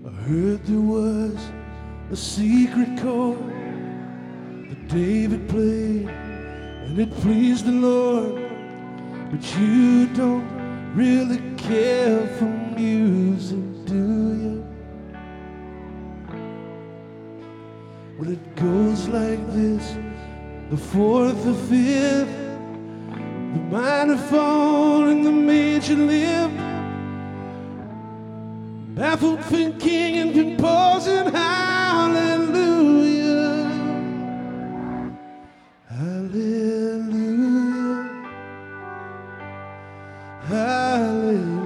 I heard there was a secret chord that David played, and it pleased the Lord. But you don't really care for music, do you? Well, it goes like this: the fourth, the fifth, the minor fall, and the major lift. Baffled thinking and composing, hallelujah, hallelujah, hallelujah.